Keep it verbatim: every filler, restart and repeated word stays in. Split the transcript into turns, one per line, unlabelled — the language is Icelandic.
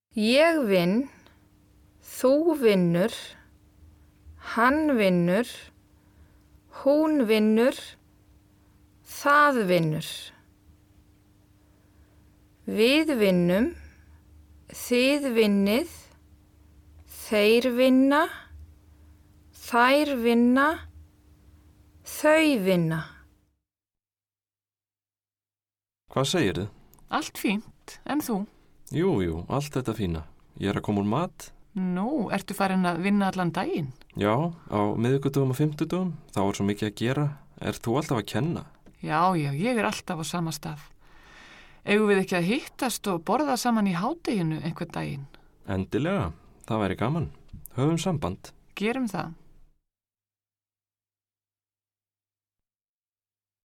Ég vinn, þú vinnur, hann vinnur, hún vinnur, það vinnur. Við vinnum, þið vinnið, þeir vinna, þær vinna, þau vinna.
Hvað segirðu?
Allt fínt, en þú?
Jú, jú, allt þetta fína. Ég er að koma úr mat.
Nú, ertu farin að vinna allan daginn?
Já, á miðvikudögum og fimmtudögum. Þá er svo mikið að gera. Er þú alltaf að kenna?
Já, já, ég er alltaf á sama stað. Eigum við ekki að hittast og borða saman í hádeginu einhvern daginn?
Endilega, það væri gaman. Höfum samband.
Gerum það.